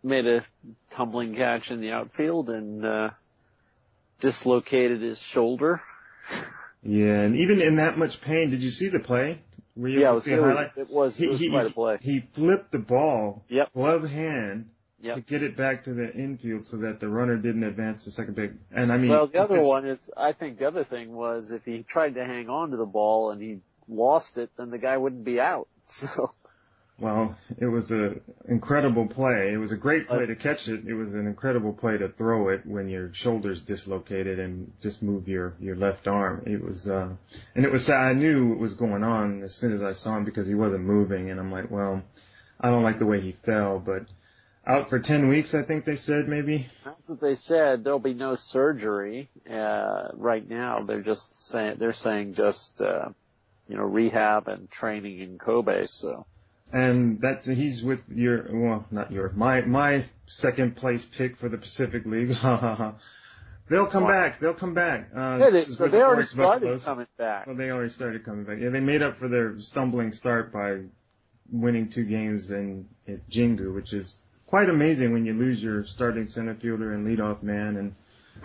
made a tumbling catch in the outfield and uh, dislocated his shoulder.
Yeah, and even in that much pain, did you see the play? Were you
yeah,
able
it was,
to see a
it was,
highlight?
it was,
he,
it was
he,
quite a play.
He flipped the ball,
yep.
glove hand,
yep.
to get it back to the infield so that the runner didn't advance to second base. And I mean,
well, the other one is, I think the other thing was if he tried to hang on to the ball and he lost it, then the guy wouldn't be out. So.
Well, it was an incredible play. It was a great play to catch it. It was an incredible play to throw it when your shoulder's dislocated and just move your, your left arm. It was, uh, and it was, I knew what was going on as soon as I saw him because he wasn't moving. And I'm like, well, I don't like the way he fell, but out for ten weeks, I think they said maybe.
That's what they said. There'll be no surgery, uh, right now. They're just saying, they're saying just, uh, you know, rehab and training in Kobe, so.
And that's, he's with your, well, not your, my, my second place pick for the Pacific League. They'll come back. They'll come back. Uh,
yeah, they, so they
the
already
Forest
started
Buffaloes.
coming back.
Well, they already started coming back. Yeah, they made up for their stumbling start by winning two games in at Jingu, which is quite amazing when you lose your starting center fielder and leadoff man. And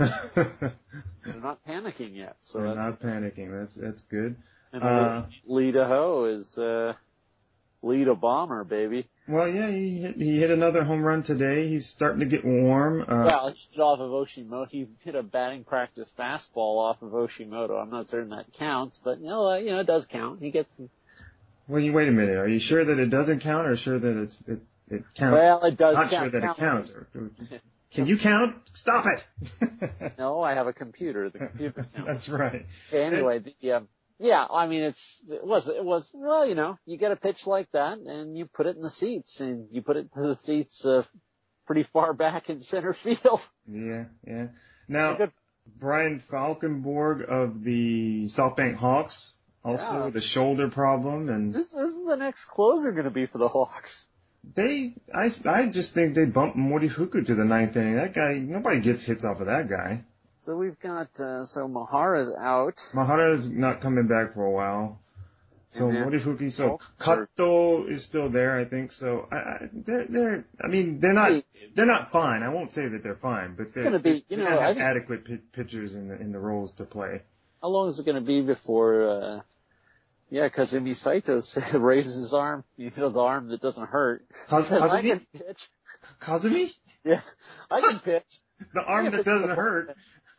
they're not panicking yet. So
they're
that's,
not panicking. That's that's good.
And
uh,
Lita Ho is uh, lead a bomber, baby.
Well, yeah, he hit, he hit another home run today. He's starting to get warm. Uh,
well, he hit off of Oshimoto. He hit a batting practice fastball off of Oshimoto. I'm not certain that counts, but you know, uh, you know, it does count. He gets.
Well, you wait a minute. Are you sure that it doesn't count, or sure that it's it it counts?
Well, it does.
Not
count.
sure that
count.
it counts. Can you count? Stop it.
No, I have a computer. The computer counts.
That's right.
Okay, anyway, the, um, yeah, I mean, it's, it was, it was, well, you know, you get a pitch like that and you put it in the seats and you put it to the seats, uh, pretty far back in center field.
Yeah, yeah. Now, Brian Falkenborg of the SoftBank Hawks, also
yeah.
with a shoulder problem, and
this, this is the next closer going to be for the Hawks.
They, I, I just think they bumped Morty Fuku to the ninth inning. That guy, nobody gets hits off of that guy.
So we've got, uh, so Mahara's out.
Mahara's not coming back for a while. So Morifuki, so Kato is still there, I think. So I, I, they're, they're, I mean, they're not, they're not fine. I won't say that they're fine, but they're,
gonna be, you
they
know,
have
I think,
adequate p- pitchers in the in the roles to play.
How long is it going to be before? Uh, yeah, Kazumi Saito raises his arm, you know, the arm that doesn't hurt.
Kaz-
Says,
Kazumi?
I can pitch.
Kazumi?
Yeah, I can pitch.
The arm that doesn't hurt.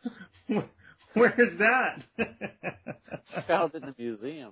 Where's that?
Found in the museum.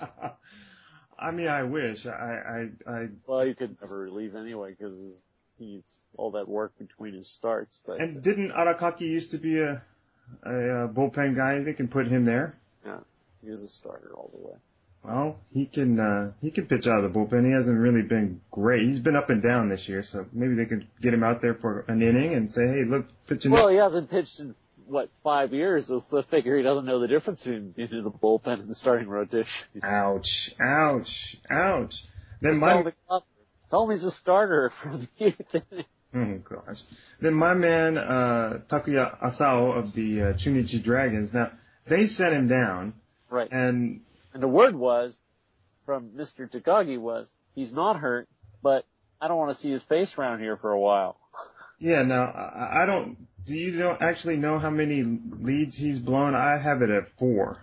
I mean, I wish. I, I, I.
Well, you could never leave anyway because he's all that work between his starts. But
and didn't Arakaki used to be a, a, a bullpen guy? They can put him there.
Yeah, he was a starter all the way.
Well, he can uh, he can pitch out of the bullpen. He hasn't really been great. He's been up and down this year, so maybe they could get him out there for an inning and say, hey, look, pitching.
Well, he hasn't pitched in what five years? So I figure he doesn't know the difference between you know, the bullpen and the starting rotation.
Ouch! Ouch! Ouch! Then
Just
my
tell, the, tell him he's a starter for the eighth inning.
Oh gosh! Then my man uh, Takuya Asao of the uh, Chunichi Dragons. Now they sent him down,
right?
And
and the word was from Mister Takagi was he's not hurt, but I don't want to see his face around here for a while.
Yeah. Now I, I don't. Do you know actually know how many leads he's blown? I have it at four.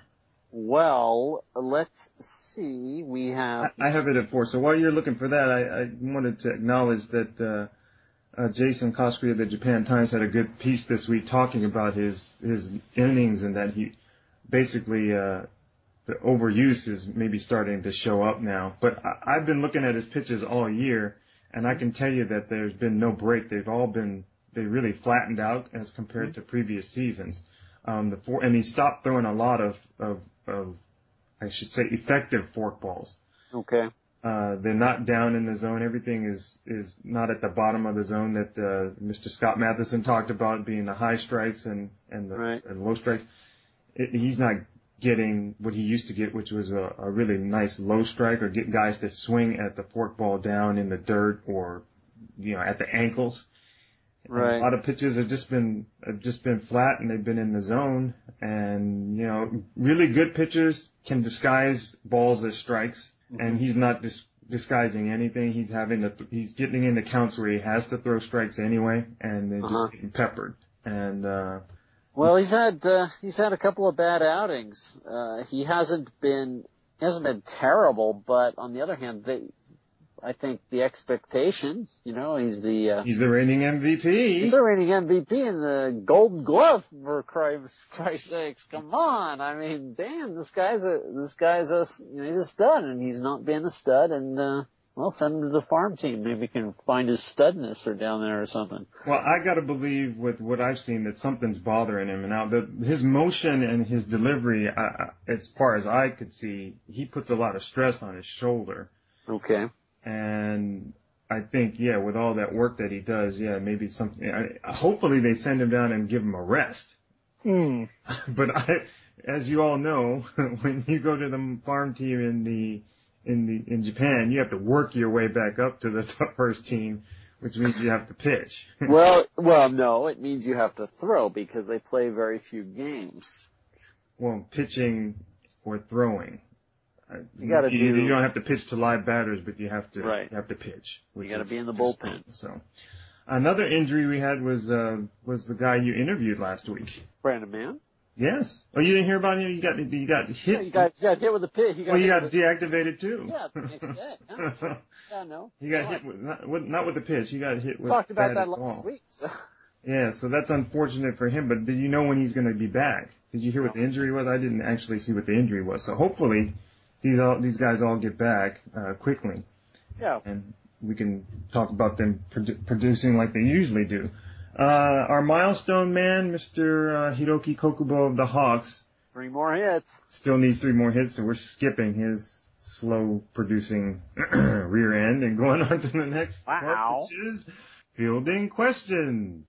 Well, let's see. We have.
I, I have it at four. So while you're looking for that, I, I wanted to acknowledge that. Uh, Uh, Jason Koskri of the Japan Times had a good piece this week talking about his his innings and that he basically uh, the overuse is maybe starting to show up now. But I, I've been looking at his pitches all year, and I can tell you that there's been no break. They've all been they really flattened out as compared mm-hmm. to previous seasons. Um, the four, and he stopped throwing a lot of, of of I should say effective forkballs.
Okay.
Uh, they're not down in the zone. Everything is, is not at the bottom of the zone that, uh, Mister Scott Matheson talked about being the high strikes and, and the
right.
and low strikes. It, he's not getting what he used to get, which was a, a really nice low strike or get guys to swing at the forkball down in the dirt or, you know, at the ankles.
Right.
And a lot of pitches have just been, have just been flat and they've been in the zone. And, you know, really good pitchers can disguise balls as strikes. And he's not dis- disguising anything. He's having to, th- he's getting into counts where he has to throw strikes anyway, and they're
Uh-huh.
just getting peppered. And uh,
Well, he's had uh, he's had a couple of bad outings. Uh, he hasn't been he hasn't been terrible, but on the other hand, they, I think the expectation, you know, he's the uh,
he's the reigning M V P.
he's the reigning M V P and the Golden Glove for Christ, Christ's sakes. Come on, I mean, damn, this guy's a this guy's a you know, he's a stud, and he's not being a stud, and uh, well, send him to the farm team. Maybe we can find his studness or down there or something.
Well, I got to believe with what I've seen that something's bothering him. And now the, his motion and his delivery, I, I, as far as I could see, he puts a lot of stress on his shoulder.
Okay.
And I think, yeah, with all that work that he does, yeah, maybe something. I, hopefully they send him down and give him a rest.
Hmm.
But I, as you all know, when you go to the farm team in the in the in Japan, you have to work your way back up to the top first team, which means you have to pitch.
well, well, no, it means you have to throw because they play very few games.
Well, pitching or throwing.
You got to do.
You don't have to pitch to live batters, but you have to
Right.
you have to pitch.
You got to be in the bullpen.
So, another injury we had was uh was the guy you interviewed last week.
Brandon Mann.
Yes. Oh, you didn't hear about him? You got you got hit.
Yeah, you got you got hit with a pitch. You got
well, you
hit
got
with
deactivated too.
Yeah, the next day. Yeah, yeah no.
You got
no,
hit with not, with not with the pitch. You got hit
We
with.
talked about
bat
that
at
last
all.
week. So.
Yeah, so that's unfortunate for him. But did you know when he's going to be back? Did you hear what the
No.
injury was? I didn't actually see what the injury was. So hopefully, these all these guys all get back uh, quickly.
Yeah.
And we can talk about them produ- producing like they usually do. Uh, our milestone man, Mister Uh, Hiroki Kokubo of the Hawks,
Three more hits.
still needs three more hits, so we're skipping his slow producing rear end and going on to the next
Wow.
part, which is fielding questions.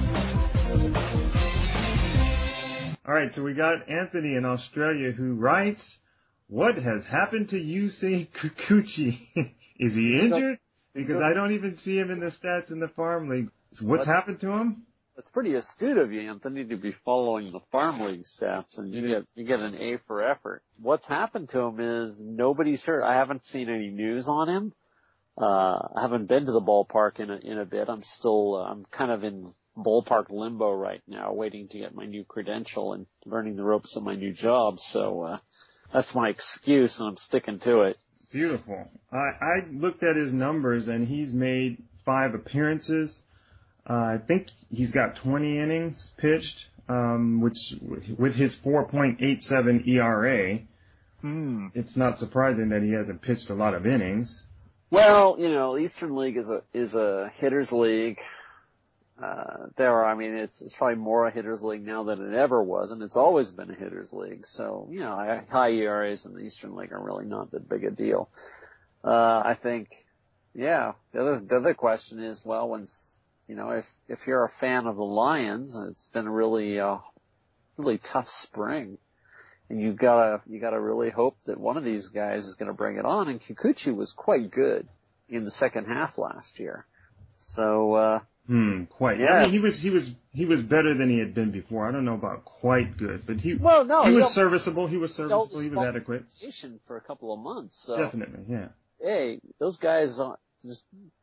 All right, so we got Anthony in Australia who writes, "What has happened to Yusei Kikuchi? Is he injured? Because I don't even see him in the stats in the farm league. So what's
What?
happened to him?"
That's pretty astute of you, Anthony, to be following the farm league stats, and you get you get an A for effort. What's happened to him is nobody's hurt. I haven't seen any news on him. Uh, I haven't been to the ballpark in a, in a bit. I'm still uh, I'm kind of in ballpark limbo right now, waiting to get my new credential and learning the ropes of my new job. So uh, that's my excuse, and I'm sticking to it.
Beautiful. I, I looked at his numbers, and he's made five appearances. Uh, I think he's got twenty innings pitched, um, which with his four point eight seven E R A,
Hmm.
it's not surprising that he hasn't pitched a lot of innings.
Well, you know, Eastern League is a is a hitters league. Uh, there are, I mean, it's it's probably more a hitters league now than it ever was, and it's always been a hitters league. So, you know, high E R As in the Eastern League are really not that big a deal. Uh, I think, yeah. The other the other question is, well, when you know, if if you're a fan of the Lions, it's been a really uh, really tough spring. And you gotta, you gotta really hope that one of these guys is gonna bring it on. And Kikuchi was quite good in the second half last year. So, uh,
Hmm, quite.
Yeah.
I mean, he was, he was, he was better than he had been before. I don't know about quite good, but he,
well, no,
he
you
was
don't-
serviceable. He was serviceable. He was
spot
adequate.
rotation for a couple of months. So,
Definitely, yeah.
hey, those guys aren't just,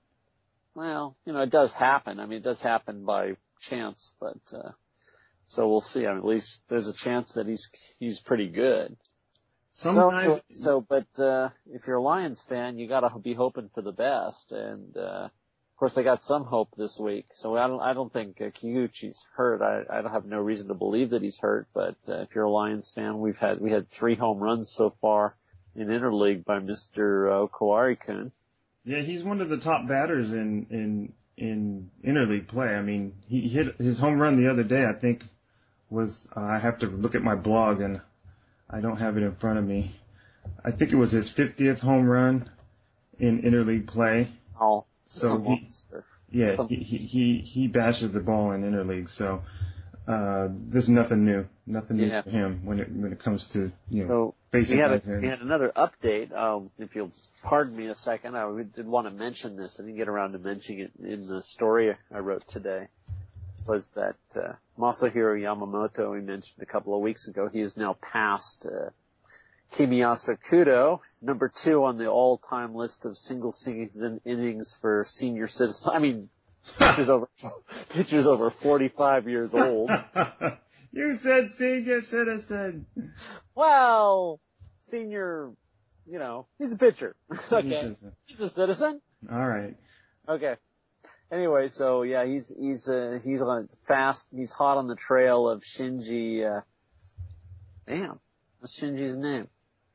well, you know, it does happen. I mean, it does happen by chance, but, uh, so we'll see. I mean, at least there's a chance that he's, he's pretty good.
Some
so,
guys,
so, but, uh, if you're a Lions fan, you gotta be hoping for the best. And, uh, of course they got some hope this week. So I don't, I don't think uh, Kikuchi's hurt. I, I don't have no reason to believe that he's hurt, but, uh, if you're a Lions fan, we've had, we had three home runs so far in interleague by Mister Uh, Kawari-kun.
yeah, he's one of the top batters in, in, in interleague play. I mean, he hit his home run the other day, I think was, uh, I have to look at my blog and I don't have it in front of me. I think it was his fiftieth home run in interleague play.
Oh,
So
it's a
he,
monster.
yeah,
Some-
he, he, he, he bashes the ball in interleague. So, uh, there's nothing new, nothing new
Yeah.
for him when it, when it comes to, you know,
So
basic
we had, a,
guys in.
we had another update. Um, if you'll pardon me a second, I did want to mention this. I didn't get around to mentioning it in the story I wrote today. Was that uh, Masahiro Yamamoto we mentioned a couple of weeks ago? He is now past uh, Kimiyasa Kudo, number two on the all-time list of single season innings for senior citizens. I mean, pitchers over, pitchers over forty-five years old.
You said senior citizen.
Well, senior, you know, he's a pitcher. Okay. He's a citizen.
All right.
Okay. Anyway, so yeah, he's, he's, uh, he's on fast, he's hot on the trail of Shinji, uh, damn, what's Shinji's name?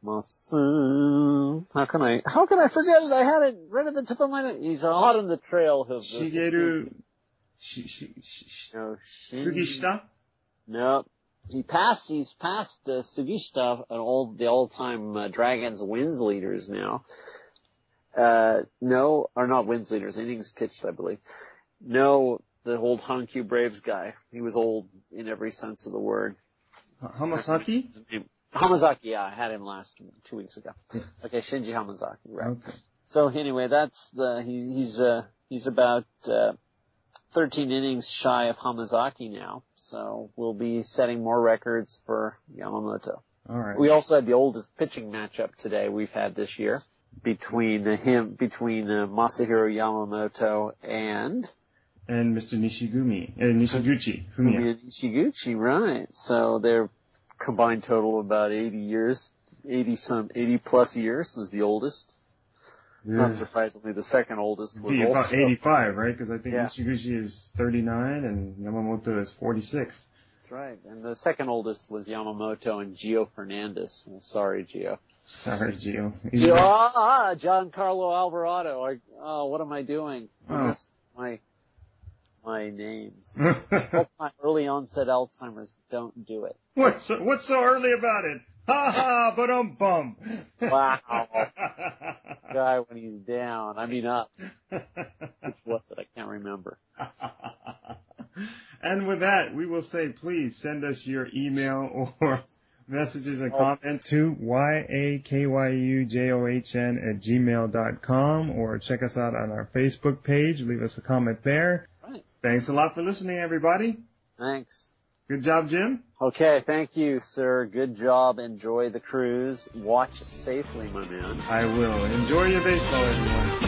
Masu. How can I, how can I forget it? I had it right at the tip of my nose. He's hot on the trail of
Shigeru, sh- sh- sh-
no,
Sugishita?
No. He passed, he's passed, uh, Sugishita, an old, the all-time, uh, Dragons wins leaders now. Uh, no, or not wins leaders, innings pitched, I believe. No, the old Hankyu Braves guy. He was old in every sense of the word.
Hamasaki?
Hamazaki, yeah, I had him last two weeks ago.
Yes.
Okay, Shinji Hamazaki, right.
Okay.
So anyway, that's the, he, he's, uh, he's about, uh, thirteen innings shy of Hamazaki now. So we'll be setting more records for Yamamoto.
All right.
We also had the oldest pitching matchup today we've had this year between uh, him, between uh, Masahiro Yamamoto and
and Mister Nishigumi, uh, Nishiguchi, Fumiya.
Nishiguchi, right. So their combined total of about eighty years, eighty some, eighty plus years was the oldest. Yeah. Not surprisingly, the second oldest was
Be
also
about eighty-five, right? Because I think
yeah.
Nishiguchi is thirty-nine and Yamamoto is forty-six.
That's right. And the second oldest was Yamamoto and Gio Fernandez. Oh, sorry, Gio.
Sorry, Gio.
Gio, ah, ah, Giancarlo Alvarado. I, oh, what am I doing? I
Oh.
missed my my names. My early onset Alzheimer's. Don't do it.
What's so, what's so early about it? Ha ha, but um bum.
Wow. Guy when he's down. I mean up. Which was it? I can't remember.
And with that, we will say please send us your email or messages and comments to yakyujohn at gmail dot com or check us out on our Facebook page. Leave us a comment there.
Right.
Thanks a lot for listening, everybody.
Thanks.
Good job, Jim.
Okay, thank you, sir. Good job. Enjoy the cruise. Watch safely, my man.
I will. Enjoy your baseball, everyone.